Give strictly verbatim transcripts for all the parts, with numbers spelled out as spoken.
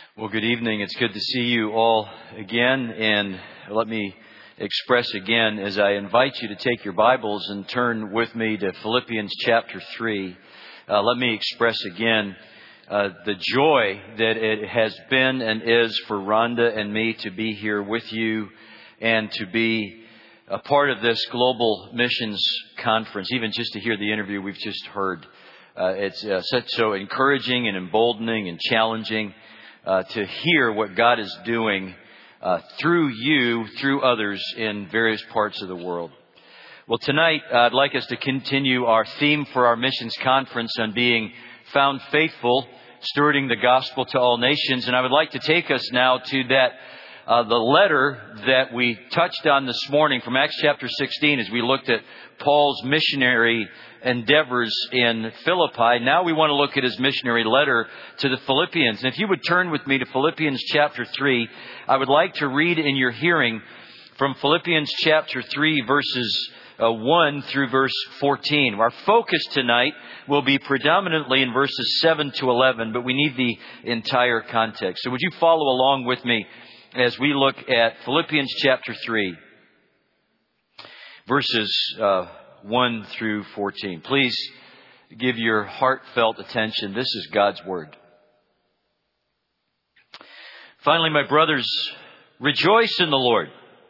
Well, good evening. It's good to see you all again. And let me express again as I invite you to take your Bibles and turn with me to Philippians chapter three. Uh, let me express again uh, the joy that it has been and is for Rhonda and me to be here with you and to be a part of this global missions conference, even just to hear the interview we've just heard. Uh, it's uh, such so encouraging and emboldening and challenging uh, to hear what God is doing uh, through you, through others in various parts of the world. Well, tonight uh, I'd like us to continue our theme for our missions conference on being found faithful, stewarding the gospel to all nations. And I would like to take us now to that uh, the letter that we touched on this morning from Acts chapter sixteen as we looked at Paul's missionary endeavors in Philippi. Now we want to look at his missionary letter to the Philippians. And if you would turn with me to Philippians chapter three, I would like to read in your hearing from Philippians chapter three, verses uh, one through verse fourteen. Our focus tonight will be predominantly in verses seven to eleven, but we need the entire context. So would you follow along with me as we look at Philippians chapter three, verses uh, one through fourteen. Please give your heartfelt attention. This is God's Word. Finally, my brothers, rejoice in the Lord.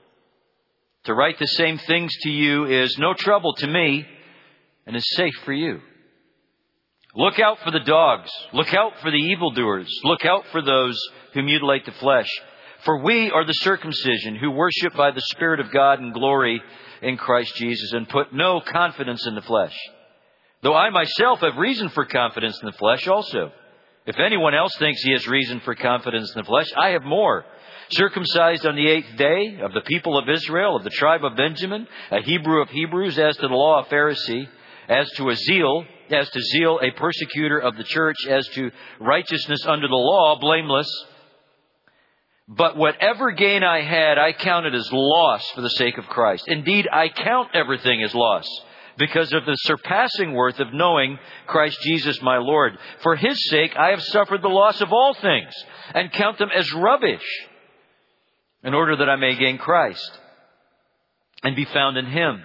To write the same things to you is no trouble to me and is safe for you. Look out for the dogs. Look out for the evildoers. Look out for those who mutilate the flesh. For we are the circumcision who worship by the Spirit of God in glory in Christ Jesus and put no confidence in the flesh. Though I myself have reason for confidence in the flesh also. If anyone else thinks he has reason for confidence in the flesh, I have more. Circumcised on the eighth day, of the people of Israel, of the tribe of Benjamin, a Hebrew of Hebrews, as to the law, a Pharisee, as to a zeal, as to zeal, a persecutor of the church, as to righteousness under the law, blameless. But whatever gain I had, I counted as loss for the sake of Christ. Indeed, I count everything as loss because of the surpassing worth of knowing Christ Jesus my Lord. For His sake, I have suffered the loss of all things and count them as rubbish in order that I may gain Christ and be found in Him,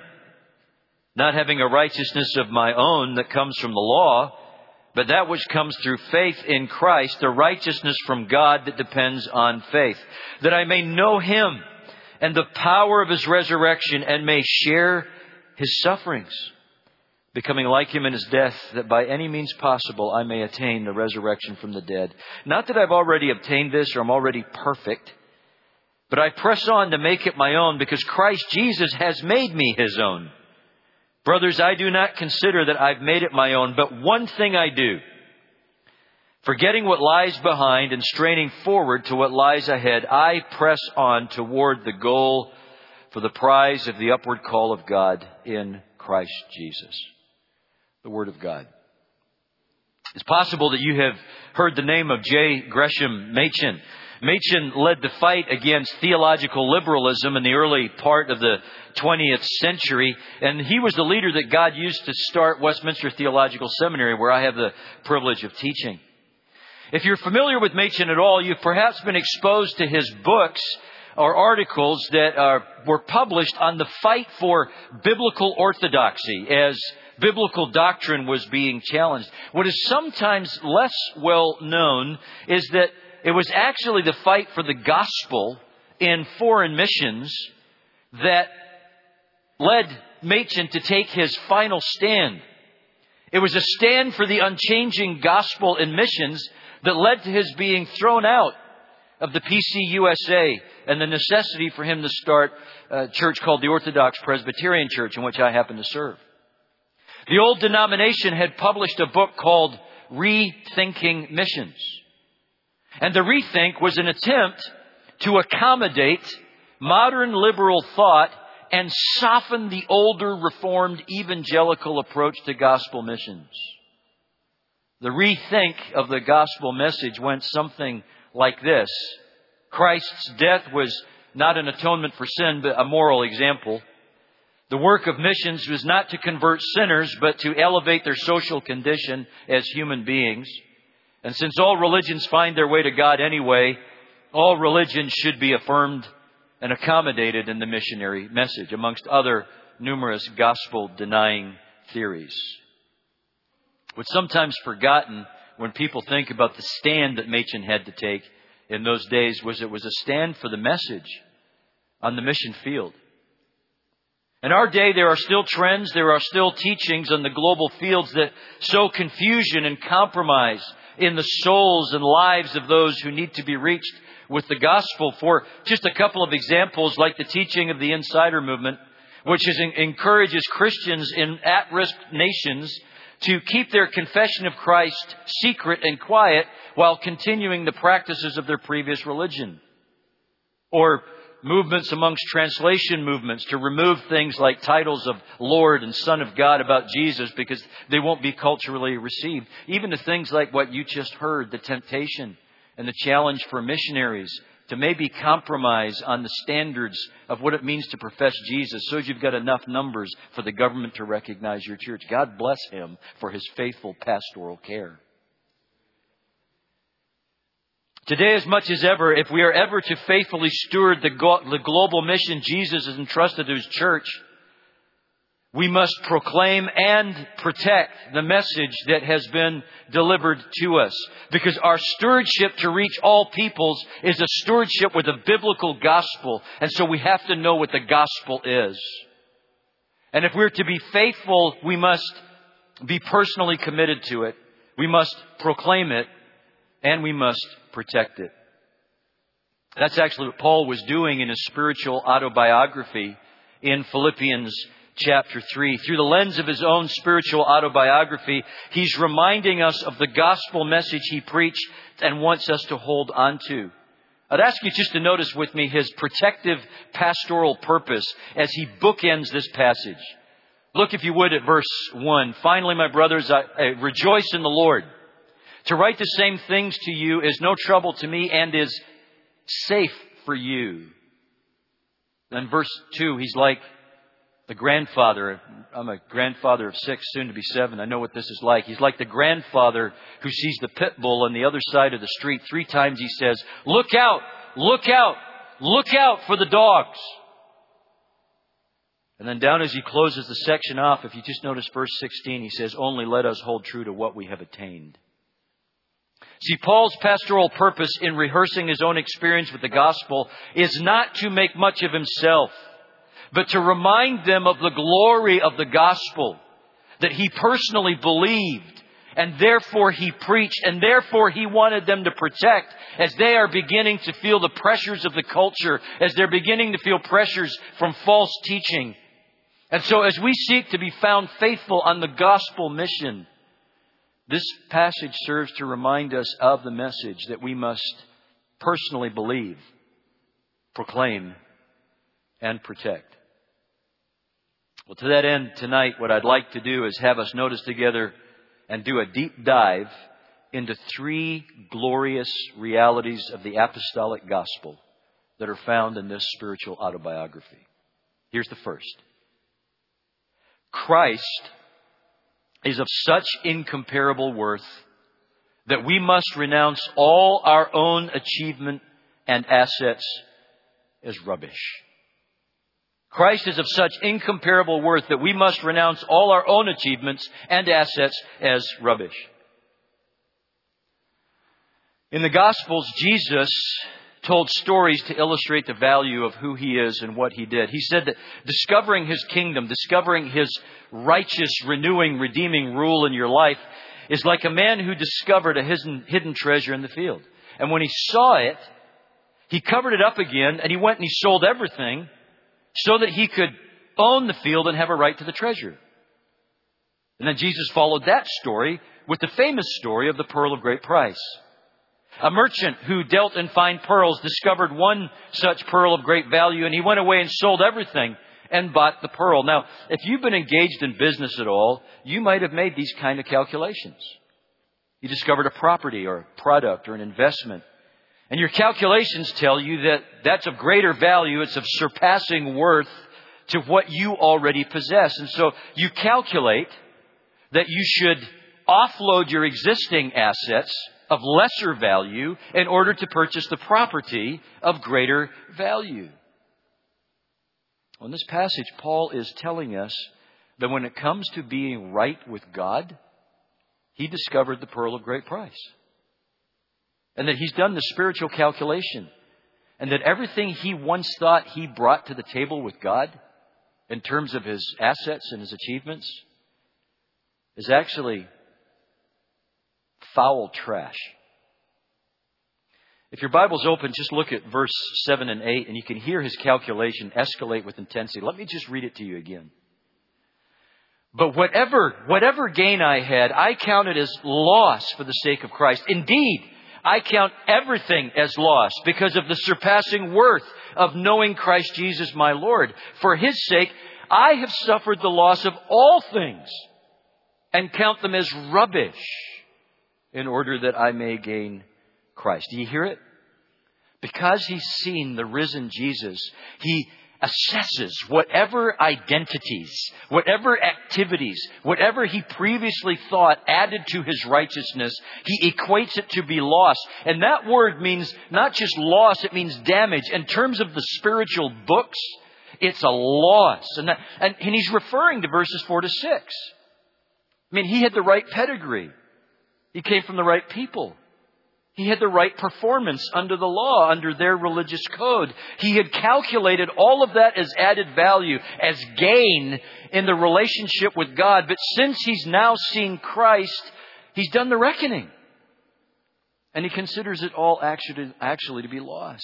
not having a righteousness of my own that comes from the law, but that which comes through faith in Christ, the righteousness from God that depends on faith, that I may know Him and the power of His resurrection and may share His sufferings, becoming like Him in His death, that by any means possible I may attain the resurrection from the dead. Not that I've already obtained this or I'm already perfect, but I press on to make it my own because Christ Jesus has made me His own. Brothers, I do not consider that I've made it my own, but one thing I do, forgetting what lies behind and straining forward to what lies ahead, I press on toward the goal for the prize of the upward call of God in Christ Jesus. The Word of God. It's possible that you have heard the name of J. Gresham Machen. Machen led the fight against theological liberalism in the early part of the twentieth century. And he was the leader that God used to start Westminster Theological Seminary, where I have the privilege of teaching. If you're familiar with Machen at all, you've perhaps been exposed to his books or articles that are, were published on the fight for biblical orthodoxy as biblical doctrine was being challenged. What is sometimes less well known is that it was actually the fight for the gospel in foreign missions that led Machen to take his final stand. It was a stand for the unchanging gospel in missions that led to his being thrown out of the P C U S A and the necessity for him to start a church called the Orthodox Presbyterian Church, in which I happen to serve. The old denomination had published a book called Rethinking Missions. And the rethink was an attempt to accommodate modern liberal thought and soften the older Reformed evangelical approach to gospel missions. The rethink of the gospel message went something like this. Christ's death was not an atonement for sin, but a moral example. The work of missions was not to convert sinners, but to elevate their social condition as human beings. And since all religions find their way to God anyway, all religions should be affirmed and accommodated in the missionary message, amongst other numerous gospel-denying theories. What's sometimes forgotten when people think about the stand that Machen had to take in those days was it was a stand for the message on the mission field. In our day, there are still trends, there are still teachings on the global fields that sow confusion and compromise in the souls and lives of those who need to be reached with the gospel. For just a couple of examples, like the teaching of the Insider Movement, which is, encourages Christians in at-risk nations to keep their confession of Christ secret and quiet while continuing the practices of their previous religion. Or movements amongst translation movements to remove things like titles of Lord and Son of God about Jesus because they won't be culturally received. Even to things like what you just heard, the temptation and the challenge for missionaries to maybe compromise on the standards of what it means to profess Jesus so as you've got enough numbers for the government to recognize your church. God bless him for his faithful pastoral care. Today, as much as ever, if we are ever to faithfully steward the, go- the global mission Jesus has entrusted to his church, we must proclaim and protect the message that has been delivered to us. Because our stewardship to reach all peoples is a stewardship with a biblical gospel. And so we have to know what the gospel is. And if we're to be faithful, we must be personally committed to it. We must proclaim it. And we must protect it. That's actually what Paul was doing in his spiritual autobiography in Philippians chapter three. Through the lens of his own spiritual autobiography, he's reminding us of the gospel message he preached and wants us to hold on to. I'd ask you just to notice with me his protective pastoral purpose as he bookends this passage. Look, if you would, at verse one. Finally, my brothers, I, I rejoice in the Lord. To write the same things to you is no trouble to me and is safe for you. Then verse two, he's like the grandfather. I'm a grandfather of six, soon to be seven. I know what this is like. He's like the grandfather who sees the pit bull on the other side of the street. Three times he says, look out, look out, look out for the dogs. And then down as he closes the section off, if you just notice verse sixteen, he says, only let us hold true to what we have attained. See, Paul's pastoral purpose in rehearsing his own experience with the gospel is not to make much of himself, but to remind them of the glory of the gospel that he personally believed, and therefore he preached, and therefore he wanted them to protect as they are beginning to feel the pressures of the culture, as they're beginning to feel pressures from false teaching. And so as we seek to be found faithful on the gospel mission, this passage serves to remind us of the message that we must personally believe, proclaim, and protect. Well, to that end, tonight, what I'd like to do is have us notice together and do a deep dive into three glorious realities of the apostolic gospel that are found in this spiritual autobiography. Here's the first. Christ is of such incomparable worth that we must renounce all our own achievement and assets as rubbish. Christ is of such incomparable worth that we must renounce all our own achievements and assets as rubbish. In the Gospels, Jesus told stories to illustrate the value of who he is and what he did. He said that discovering his kingdom, discovering his righteous, renewing, redeeming rule in your life is like a man who discovered a hidden, hidden treasure in the field. And when he saw it, he covered it up again and he went and he sold everything so that he could own the field and have a right to the treasure. And then Jesus followed that story with the famous story of the pearl of great price. A merchant who dealt in fine pearls discovered one such pearl of great value, and he went away and sold everything and bought the pearl. Now, if you've been engaged in business at all, you might have made these kind of calculations. You discovered a property or a product or an investment, and your calculations tell you that that's of greater value, it's of surpassing worth to what you already possess. And so you calculate that you should offload your existing assets of lesser value in order to purchase the property of greater value. In this passage, Paul is telling us that when it comes to being right with God, he discovered the pearl of great price. And that he's done the spiritual calculation. And that everything he once thought he brought to the table with God, in terms of his assets and his achievements, is actually foul trash. If your Bible's open, just look at verse seven and eight, and you can hear his calculation escalate with intensity. Let me just read it to you again. But whatever, whatever gain I had, I counted as loss for the sake of Christ. Indeed, I count everything as loss because of the surpassing worth of knowing Christ Jesus my Lord. For his sake, I have suffered the loss of all things and count them as rubbish in order that I may gain Christ. Do you hear it? Because he's seen the risen Jesus, he assesses whatever identities, whatever activities, whatever he previously thought added to his righteousness, he equates it to be loss. And that word means not just loss, it means damage. In terms of the spiritual books, it's a loss. And, that, and, and he's referring to verses four to six. I mean, he had the right pedigree. He came from the right people. He had the right performance under the law, under their religious code. He had calculated all of that as added value, as gain in the relationship with God. But since he's now seen Christ, he's done the reckoning. And he considers it all actually, actually to be loss.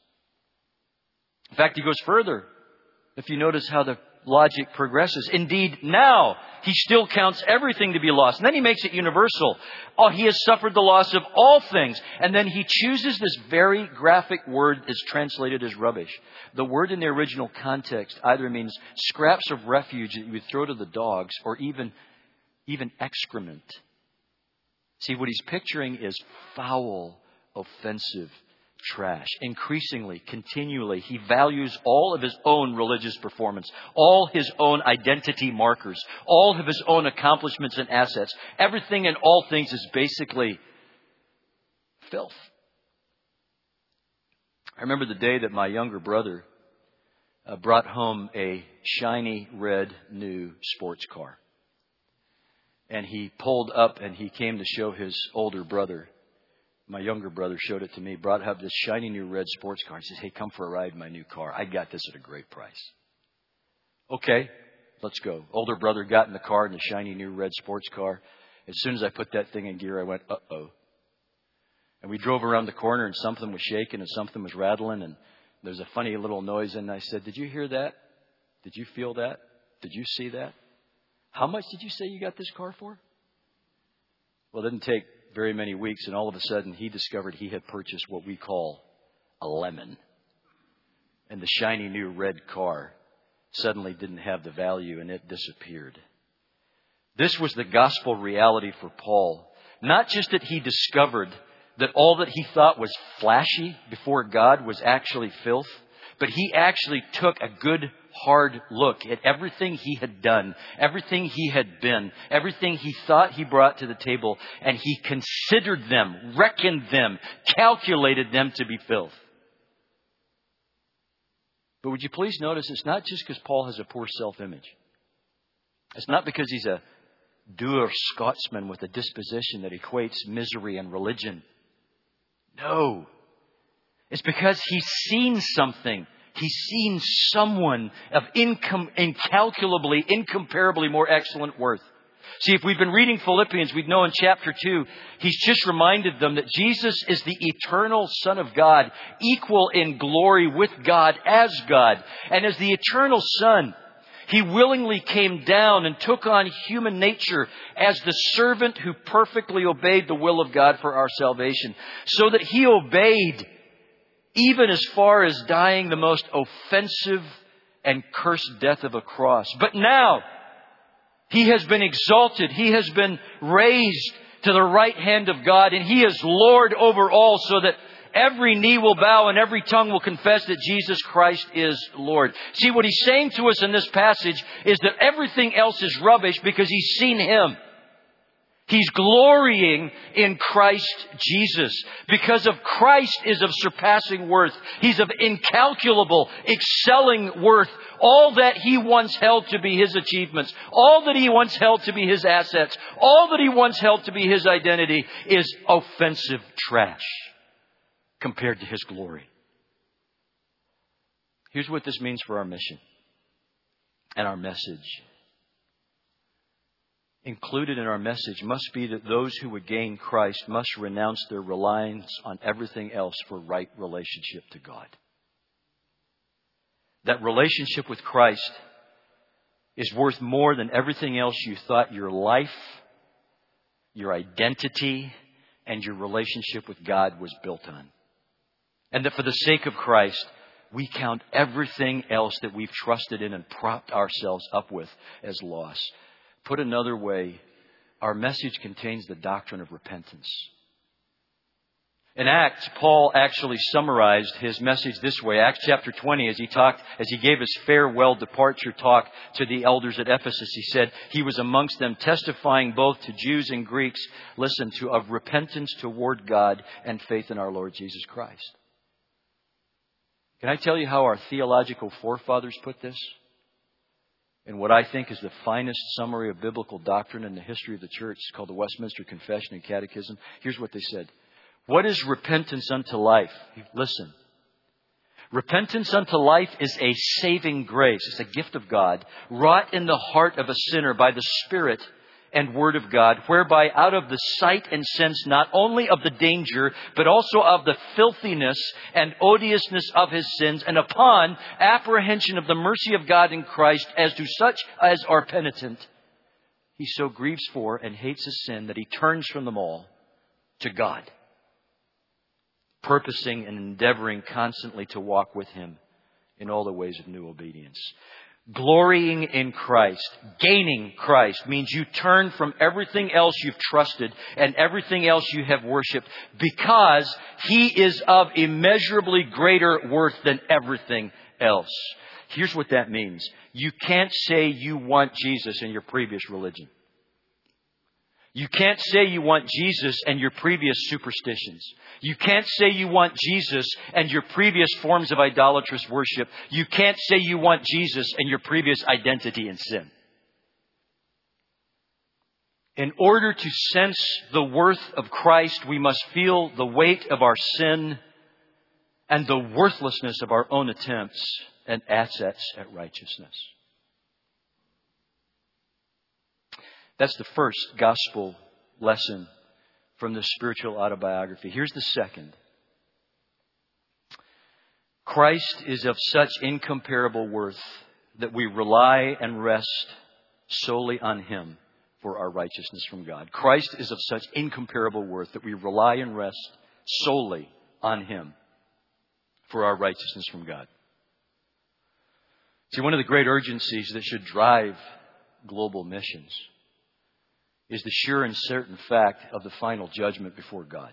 In fact, he goes further. If you notice how the logic progresses. Indeed, now he still counts everything to be lost. And then he makes it universal. Oh, he has suffered the loss of all things. And then he chooses this very graphic word that's translated as rubbish. The word in the original context either means scraps of refuge that you would throw to the dogs or even, even excrement. See, what he's picturing is foul, offensive trash. Increasingly, continually, he values all of his own religious performance, all his own identity markers, all of his own accomplishments and assets. Everything and all things is basically filth. I remember the day that my younger brother uh, brought home a shiny red new sports car. And he pulled up and he came to show his older brother. My younger brother showed it to me, brought up this shiny new red sports car. He says, hey, come for a ride in my new car. I got this at a great price. Okay, let's go. Older brother got in the car in the shiny new red sports car. As soon as I put that thing in gear, I went, uh-oh. And we drove around the corner and something was shaking and something was rattling and there was a funny little noise. And I said, did you hear that? Did you feel that? Did you see that? How much did you say you got this car for? Well, it didn't take very many weeks, and all of a sudden he discovered he had purchased what we call a lemon. And the shiny new red car suddenly didn't have the value and it disappeared. This was the gospel reality for Paul. Not just that he discovered that all that he thought was flashy before God was actually filth, but he actually took a good hard look at everything he had done, everything he had been, everything he thought he brought to the table, and he considered them, reckoned them, calculated them to be filth. But would you please notice, it's not just because Paul has a poor self-image. It's not because he's a dour Scotsman with a disposition that equates misery and religion. No. It's because he's seen something. He's seen someone of incom- incalculably, incomparably more excellent worth. See, if we've been reading Philippians, we'd know in chapter two, he's just reminded them that Jesus is the eternal Son of God, equal in glory with God as God. And as the eternal Son, he willingly came down and took on human nature as the servant who perfectly obeyed the will of God for our salvation, so that he obeyed even as far as dying the most offensive and cursed death of a cross. But now, he has been exalted. He has been raised to the right hand of God. And he is Lord over all, so that every knee will bow and every tongue will confess that Jesus Christ is Lord. See, what he's saying to us in this passage is that everything else is rubbish because he's seen him. He's glorying in Christ Jesus. Because of Christ is of surpassing worth. He's of incalculable, excelling worth. All that he once held to be his achievements, all that he once held to be his assets, all that he once held to be his identity is offensive trash compared to his glory. Here's what this means for our mission and our message. Included in our message must be that those who would gain Christ must renounce their reliance on everything else for right relationship to God. That relationship with Christ is worth more than everything else you thought your life, your identity, and your relationship with God was built on. And that for the sake of Christ, we count everything else that we've trusted in and propped ourselves up with as loss. Put another way, our message contains the doctrine of repentance. In Acts, Paul actually summarized his message this way. Acts chapter twenty, as he talked, as he gave his farewell departure talk to the elders at Ephesus, he said, he was amongst them testifying both to Jews and Greeks, listen, to of repentance toward God and faith in our Lord Jesus Christ. Can I tell you how our theological forefathers put this? In what I think is the finest summary of biblical doctrine in the history of the church. It's called the Westminster Confession and Catechism. Here's what they said. What is repentance unto life? Listen. Repentance unto life is a saving grace. It's a gift of God, wrought in the heart of a sinner by the Spirit and Word of God, whereby out of the sight and sense not only of the danger, but also of the filthiness and odiousness of his sins, and upon apprehension of the mercy of God in Christ, as to such as are penitent, he so grieves for and hates his sin that he turns from them all to God, purposing and endeavoring constantly to walk with him in all the ways of new obedience. Glorying in Christ, gaining Christ, means you turn from everything else you've trusted and everything else you have worshipped, because He is of immeasurably greater worth than everything else. Here's what that means. You can't say you want Jesus in your previous religion. You can't say you want Jesus and your previous superstitions. You can't say you want Jesus and your previous forms of idolatrous worship. You can't say you want Jesus and your previous identity in sin. In order to sense the worth of Christ, we must feel the weight of our sin and the worthlessness of our own attempts and assets at righteousness. That's the first gospel lesson from the spiritual autobiography. Here's the second. Christ is of such incomparable worth that we rely and rest solely on Him for our righteousness from God. Christ is of such incomparable worth that we rely and rest solely on Him for our righteousness from God. See, one of the great urgencies that should drive global missions is the sure and certain fact of the final judgment before God.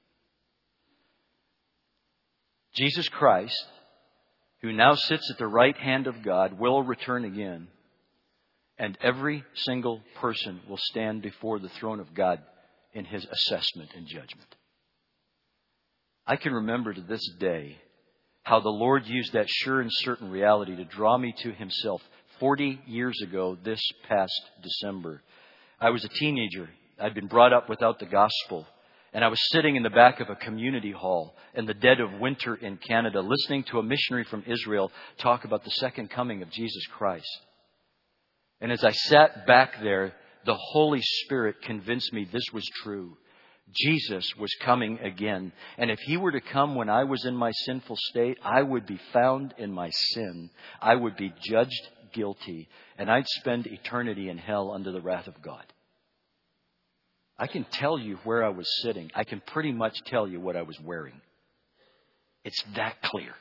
Jesus Christ, who now sits at the right hand of God, will return again, and every single person will stand before the throne of God in His assessment and judgment. I can remember to this day how the Lord used that sure and certain reality to draw me to Himself forty years ago this past December. I was a teenager. I'd been brought up without the gospel. And I was sitting in the back of a community hall in the dead of winter in Canada, listening to a missionary from Israel talk about the second coming of Jesus Christ. And as I sat back there, the Holy Spirit convinced me this was true. Jesus was coming again. And if He were to come when I was in my sinful state, I would be found in my sin. I would be judged guilty, and I'd spend eternity in hell under the wrath of God. I can tell you where I was sitting. I can pretty much tell you what I was wearing. It's that clear.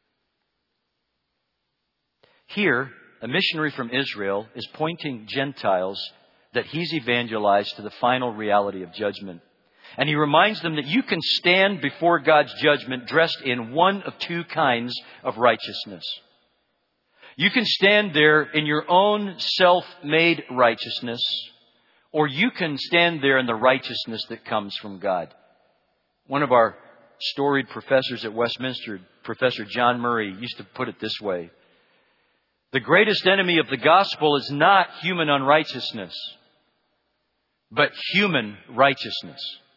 Here, a missionary from Israel is pointing Gentiles that he's evangelized to the final reality of judgment. And he reminds them that you can stand before God's judgment dressed in one of two kinds of righteousness. You can stand there in your own self-made righteousness, or you can stand there in the righteousness that comes from God. One of our storied professors at Westminster, Professor John Murray, used to put it this way. The greatest enemy of the gospel is not human unrighteousness, but human righteousness.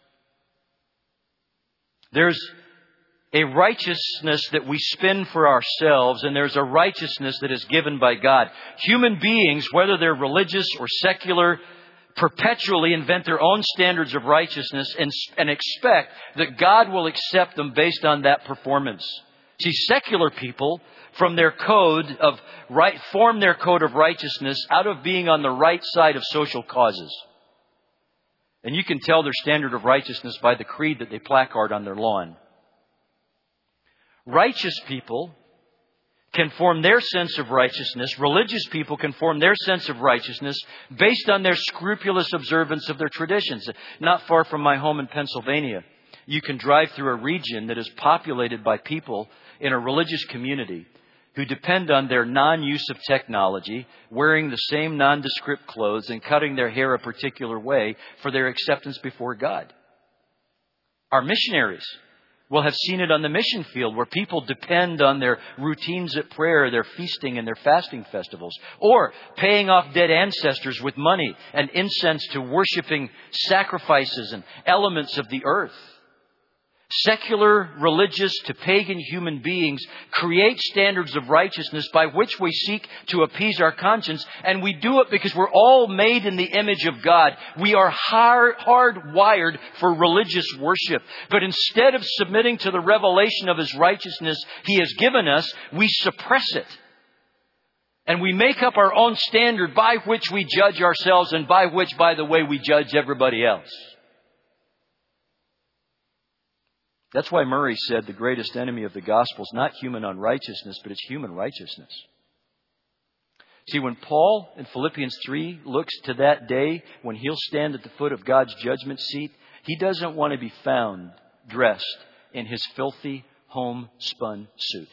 There's a righteousness that we spin for ourselves, and there's a righteousness that is given by God. Human beings, whether they're religious or secular, perpetually invent their own standards of righteousness and, and expect that God will accept them based on that performance. See, secular people, from their code of right, form their code of righteousness out of being on the right side of social causes. And you can tell their standard of righteousness by the creed that they placard on their lawn. Righteous people can form their sense of righteousness. Religious people can form their sense of righteousness based on their scrupulous observance of their traditions. Not far from my home in Pennsylvania, you can drive through a region that is populated by people in a religious community who depend on their non-use of technology, wearing the same nondescript clothes and cutting their hair a particular way for their acceptance before God. Our missionaries will have seen it on the mission field where people depend on their routines at prayer, their feasting and their fasting festivals, or paying off dead ancestors with money and incense to worshiping sacrifices and elements of the earth. Secular, religious to pagan human beings create standards of righteousness by which we seek to appease our conscience. And we do it because we're all made in the image of God. We are hard, hardwired for religious worship. But instead of submitting to the revelation of His righteousness He has given us, we suppress it. And we make up our own standard by which we judge ourselves and by which, by the way, we judge everybody else. That's why Murray said the greatest enemy of the gospel is not human unrighteousness, but it's human righteousness. See, when Paul in Philippians three looks to that day when he'll stand at the foot of God's judgment seat, he doesn't want to be found dressed in his filthy homespun suit.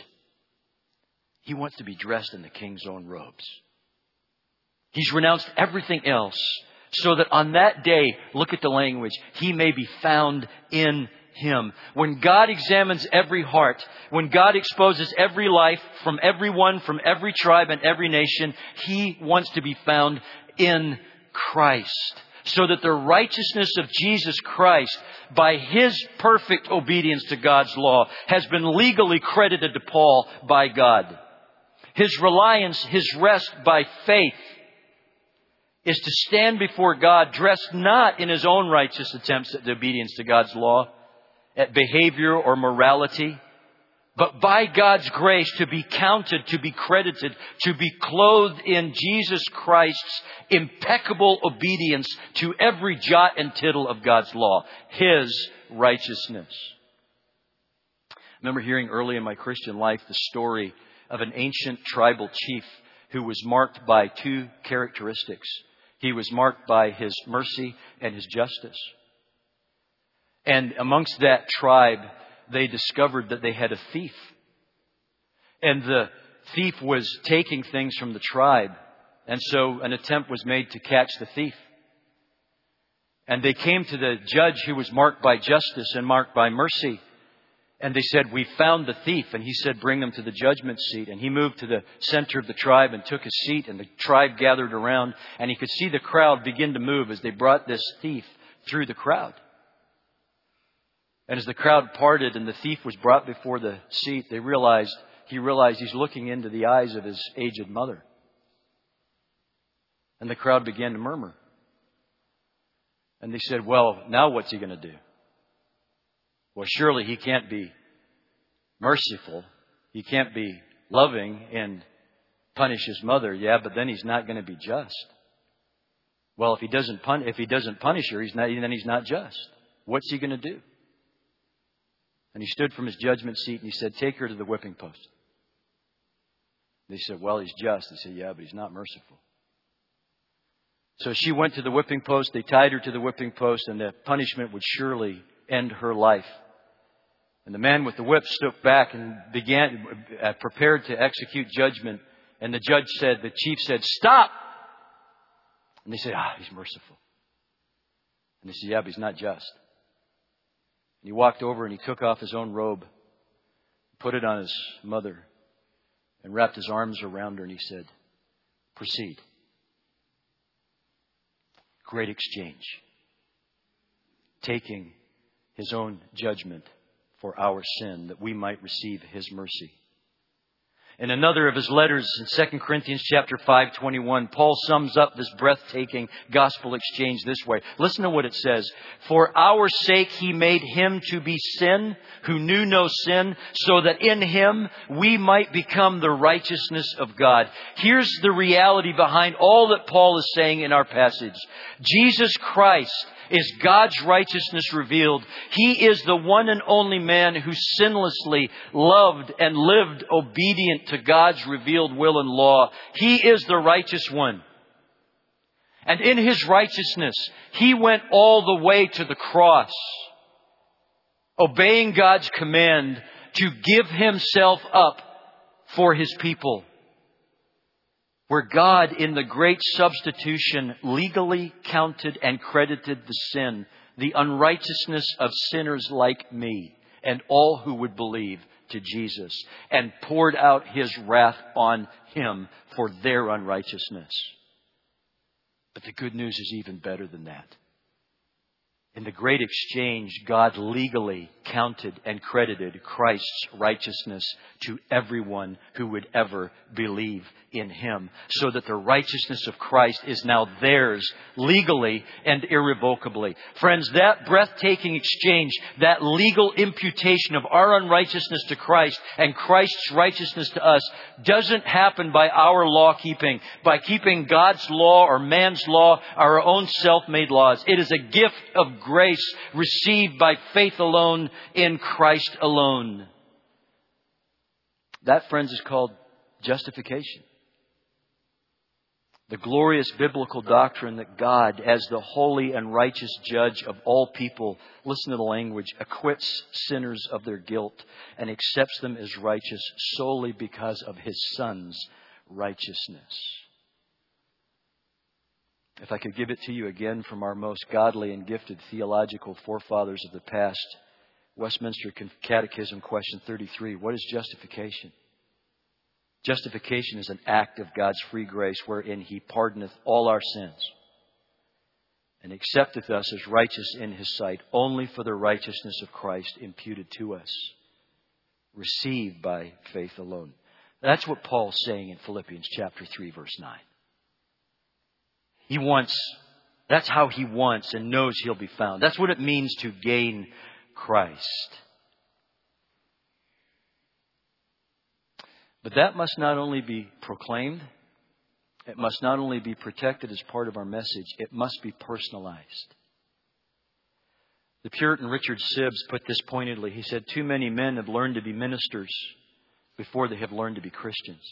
He wants to be dressed in the king's own robes. He's renounced everything else so that on that day, look at the language, he may be found in Him. When God examines every heart, when God exposes every life from everyone, from every tribe and every nation, He wants to be found in Christ. So that the righteousness of Jesus Christ, by His perfect obedience to God's law, has been legally credited to Paul by God. His reliance, his rest by faith, is to stand before God dressed not in his own righteous attempts at obedience to God's law, at behavior or morality, but by God's grace to be counted, to be credited, to be clothed in Jesus Christ's impeccable obedience to every jot and tittle of God's law, His righteousness. I remember hearing early in my Christian life the story of an ancient tribal chief who was marked by two characteristics. He was marked by his mercy and his justice. And amongst that tribe, they discovered that they had a thief. And the thief was taking things from the tribe. And so an attempt was made to catch the thief. And they came to the judge who was marked by justice and marked by mercy. And they said, "We found the thief." And he said, "Bring them to the judgment seat." And he moved to the center of the tribe and took his seat. And the tribe gathered around. And he could see the crowd begin to move as they brought this thief through the crowd. And as the crowd parted and the thief was brought before the seat, they realized, he realized he's looking into the eyes of his aged mother. And the crowd began to murmur. And they said, "Well, now what's he going to do? Well, surely he can't be merciful. He can't be loving and punish his mother. Yeah, but then he's not going to be just. Well, if he doesn't pun- if he doesn't punish her, he's not, then he's not just. What's he going to do?" And he stood from his judgment seat and he said, "Take her to the whipping post." They said, "Well, he's just." They said, "Yeah, but he's not merciful." So she went to the whipping post. They tied her to the whipping post, and the punishment would surely end her life. And the man with the whip stood back and began, uh, prepared to execute judgment. And the judge said, the chief said, "Stop!" And they said, "Ah, he's merciful." And they said, yeah, but he's not just. And he walked over and he took off his own robe, put it on his mother, and wrapped his arms around her, and he said, proceed. Great exchange. Taking his own judgment for our sin, that we might receive his mercy. In another of his letters, in Second Corinthians chapter five, twenty-one, Paul sums up this breathtaking gospel exchange this way. Listen to what it says. For our sake he made him to be sin, who knew no sin, so that in him we might become the righteousness of God. Here's the reality behind all that Paul is saying in our passage. Jesus Christ is God's righteousness revealed. He is the one and only man who sinlessly loved and lived obedient to God's revealed will and law. He is the righteous one. And in his righteousness, he went all the way to the cross, obeying God's command to give himself up for his people. Where God, in the great substitution, legally counted and credited the sin, the unrighteousness of sinners like me and all who would believe, to Jesus, and poured out his wrath on him for their unrighteousness. But the good news is even better than that. In the great exchange, God legally counted and credited Christ's righteousness to everyone who would ever believe in him, so that the righteousness of Christ is now theirs legally and irrevocably. Friends, that breathtaking exchange, that legal imputation of our unrighteousness to Christ and Christ's righteousness to us, doesn't happen by our law keeping, by keeping God's law or man's law, our own self-made laws. It is a gift of grace received by faith alone in Christ alone. That, friends, is called justification. The glorious biblical doctrine that God, as the holy and righteous judge of all people, listen to the language, acquits sinners of their guilt and accepts them as righteous solely because of his Son's righteousness. If I could give it to you again from our most godly and gifted theological forefathers of the past, Westminster Catechism, question thirty-three, what is justification? Justification is an act of God's free grace wherein he pardoneth all our sins and accepteth us as righteous in his sight only for the righteousness of Christ imputed to us, received by faith alone. That's what Paul's saying in Philippians chapter three, verse nine. He wants, that's how he wants and knows he'll be found. That's what it means to gain Christ. But that must not only be proclaimed, it must not only be protected as part of our message, it must be personalized. The Puritan Richard Sibbes put this pointedly. He said, too many men have learned to be ministers before they have learned to be Christians.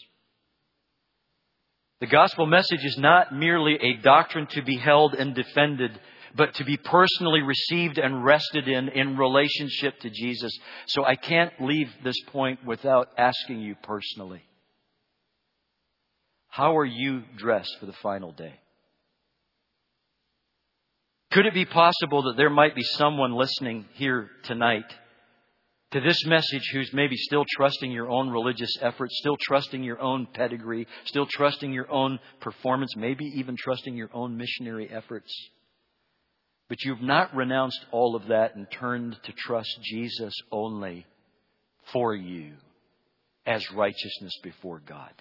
The gospel message is not merely a doctrine to be held and defended, but to be personally received and rested in, in relationship to Jesus. So I can't leave this point without asking you personally, how are you dressed for the final day? Could it be possible that there might be someone listening here tonight to this message who's maybe still trusting your own religious efforts, still trusting your own pedigree, still trusting your own performance, maybe even trusting your own missionary efforts? But you've not renounced all of that and turned to trust Jesus only for you as righteousness before God.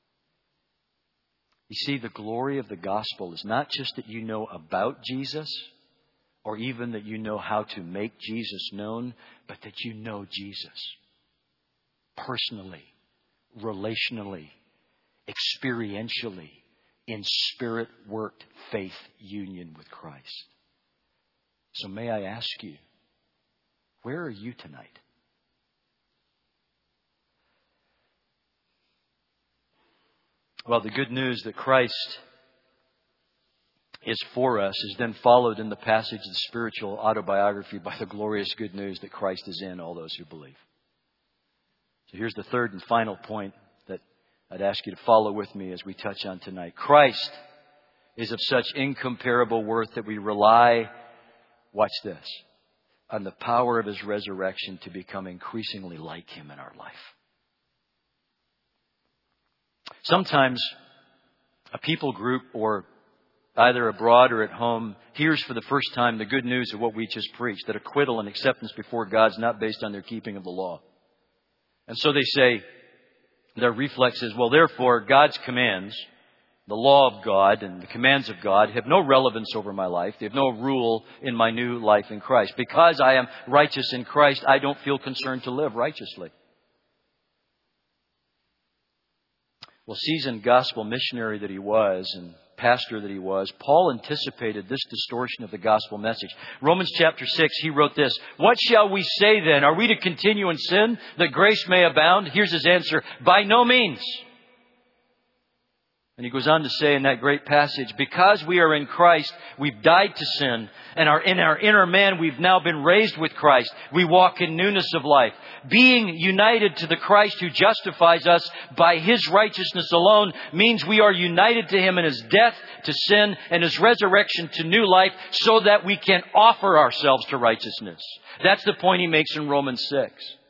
You see, the glory of the gospel is not just that you know about Jesus or even that you know how to make Jesus known, but that you know Jesus personally, relationally, experientially, in spirit-worked faith union with Christ. So may I ask you, where are you tonight? Well, the good news that Christ is for us is then followed in the passage of the spiritual autobiography by the glorious good news that Christ is in all those who believe. So here's the third and final point that I'd ask you to follow with me as we touch on tonight. Christ is of such incomparable worth that we rely watch this, on the power of His resurrection to become increasingly like Him in our life. Sometimes a people group, or either abroad or at home, hears for the first time the good news of what we just preached, that acquittal and acceptance before God is not based on their keeping of the law. And so they say, their reflex is, well, therefore, God's commands, the law of God and the commands of God, have no relevance over my life. They have no rule in my new life in Christ. Because I am righteous in Christ, I don't feel concerned to live righteously. Well, seasoned gospel missionary that he was and pastor that he was, Paul anticipated this distortion of the gospel message. Romans chapter six, he wrote this, "What shall we say then? Are we to continue in sin that grace may abound?" Here's his answer, "By no means." And he goes on to say in that great passage, because we are in Christ, we've died to sin, and are in our inner man, we've now been raised with Christ. We walk in newness of life. Being united to the Christ who justifies us by His righteousness alone means we are united to Him in His death to sin and His resurrection to new life, so that we can offer ourselves to righteousness. That's the point he makes in Romans six.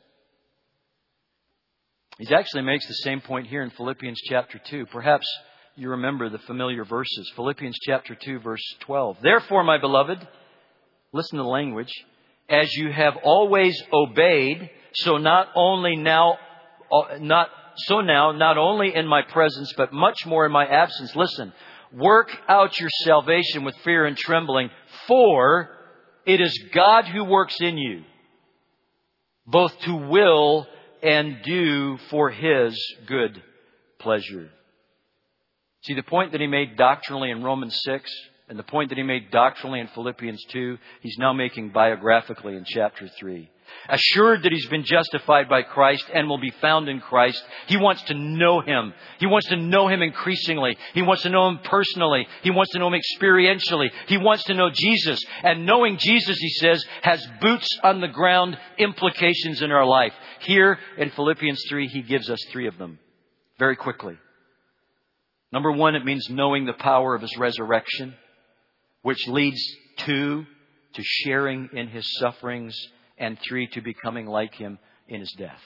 He actually makes the same point here in Philippians chapter two. Perhaps you remember the familiar verses. Philippians chapter two, verse twelve. "Therefore, my beloved," listen to the language, "as you have always obeyed, so not only now, not so now, not only in my presence, but much more in my absence." Listen, "work out your salvation with fear and trembling, for it is God who works in you, both to will and do for His good pleasure." See, the point that he made doctrinally in Romans six and the point that he made doctrinally in Philippians two, he's now making biographically in chapter three. Assured that he's been justified by Christ and will be found in Christ, he wants to know Him. He wants to know Him increasingly. He wants to know Him personally. He wants to know Him experientially. He wants to know Jesus. And knowing Jesus, he says, has boots on the ground implications in our life. Here in Philippians three, he gives us three of them very quickly. Number one, it means knowing the power of His resurrection, which leads two, to sharing in His sufferings, and three, to becoming like Him in His death.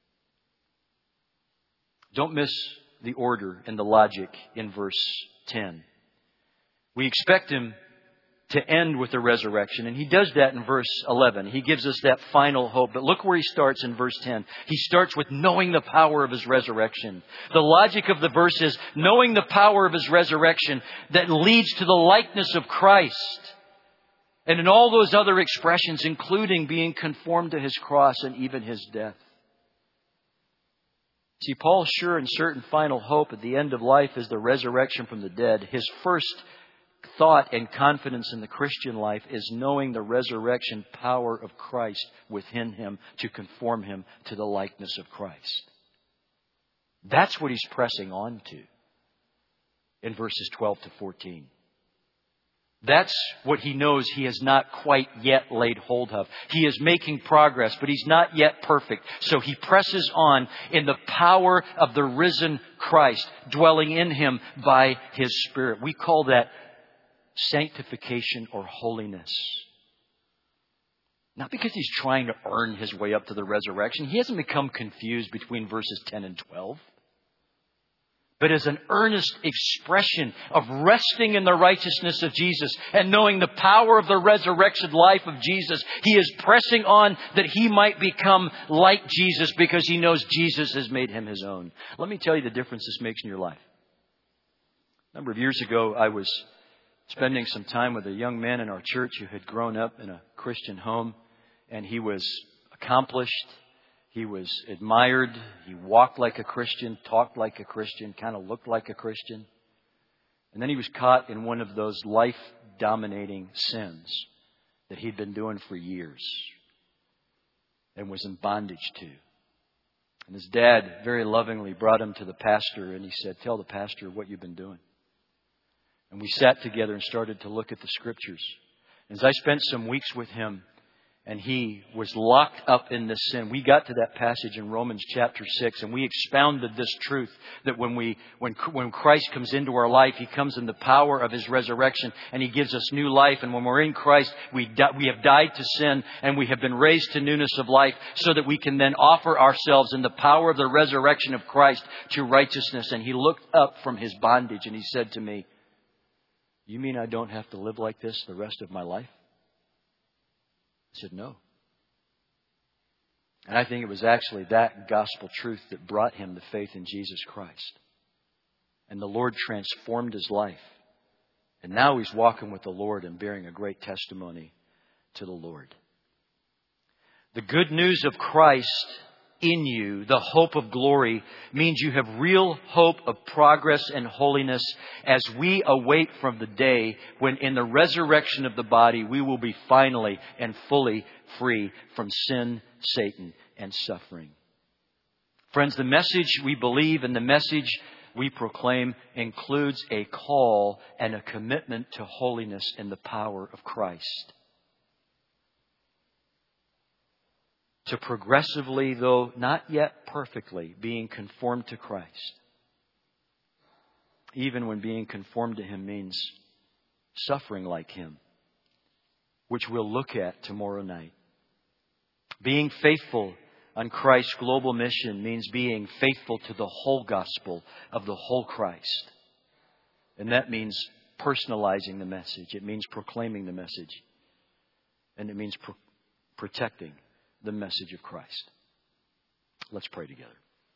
Don't miss the order and the logic in verse ten. We expect Him to end with the resurrection, and He does that in verse eleven. He gives us that final hope. But look where He starts in verse ten. He starts with knowing the power of His resurrection. The logic of the verse is knowing the power of His resurrection that leads to the likeness of Christ. And in all those other expressions, including being conformed to His cross and even His death. See, Paul's sure and certain final hope at the end of life is the resurrection from the dead. His first thought and confidence in the Christian life is knowing the resurrection power of Christ within him to conform him to the likeness of Christ. That's what he's pressing on to in verses twelve to fourteen. That's what he knows he has not quite yet laid hold of. He is making progress, but he's not yet perfect. So he presses on in the power of the risen Christ, dwelling in him by His Spirit. We call that sanctification or holiness. Not because he's trying to earn his way up to the resurrection. He hasn't become confused between verses ten and twelve. But as an earnest expression of resting in the righteousness of Jesus and knowing the power of the resurrection life of Jesus, he is pressing on that he might become like Jesus because he knows Jesus has made him his own. Let me tell you the difference this makes in your life. A number of years ago, I was spending some time with a young man in our church who had grown up in a Christian home, and he was accomplished. He was admired. He walked like a Christian, talked like a Christian, kind of looked like a Christian. And then he was caught in one of those life-dominating sins that he'd been doing for years and was in bondage to. And his dad very lovingly brought him to the pastor, and he said, "Tell the pastor what you've been doing." And we sat together and started to look at the Scriptures. As I spent some weeks with him, And he was locked up in this sin. We got to that passage in Romans chapter six, and we expounded this truth that when we, when, when Christ comes into our life, He comes in the power of His resurrection, and He gives us new life. And when we're in Christ, we, di- we have died to sin, and we have been raised to newness of life, so that we can then offer ourselves in the power of the resurrection of Christ to righteousness. And He looked up from His bondage, and He said to me, "You mean I don't have to live like this the rest of my life?" I said, "No." And I think it was actually that gospel truth that brought him to faith in Jesus Christ. And the Lord transformed his life. And now he's walking with the Lord and bearing a great testimony to the Lord. The good news of Christ in you, the hope of glory, means you have real hope of progress and holiness as we await from the day when in the resurrection of the body we will be finally and fully free from sin, Satan, and suffering. Friends, the message we believe and the message we proclaim includes a call and a commitment to holiness in the power of Christ. To progressively, though not yet perfectly, being conformed to Christ. Even when being conformed to Him means suffering like Him, which we'll look at tomorrow night. Being faithful on Christ's global mission means being faithful to the whole gospel of the whole Christ. And that means personalizing the message. It means proclaiming the message. And it means pro- protecting the message of Christ. Let's pray together.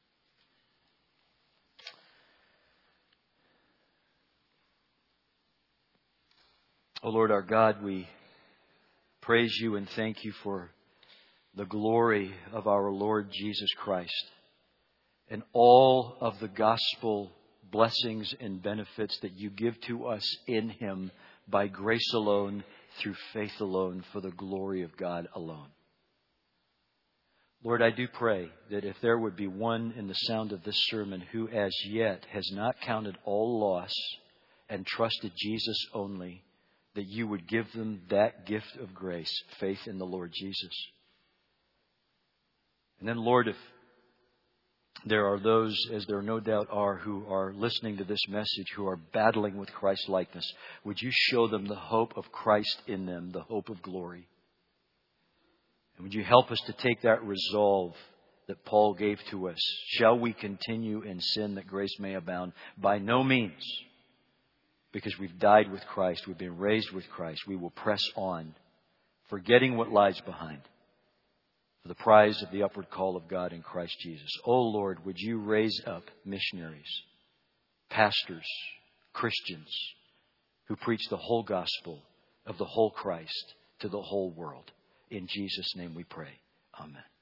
Oh Lord our God, we praise You and thank You for the glory of our Lord Jesus Christ and all of the gospel blessings and benefits that You give to us in Him by grace alone, through faith alone, for the glory of God alone. Lord, I do pray that if there would be one in the sound of this sermon who as yet has not counted all loss and trusted Jesus only, that You would give them that gift of grace, faith in the Lord Jesus. And then, Lord, if there are those, as there no doubt are, who are listening to this message, who are battling with Christ-likeness, would You show them the hope of Christ in them, the hope of glory? And would You help us to take that resolve that Paul gave to us? Shall we continue in sin that grace may abound? By no means. Because we've died with Christ, we've been raised with Christ, we will press on, forgetting what lies behind, for the prize of the upward call of God in Christ Jesus. Oh Lord, would You raise up missionaries, pastors, Christians, who preach the whole gospel of the whole Christ to the whole world. In Jesus' name we pray. Amen.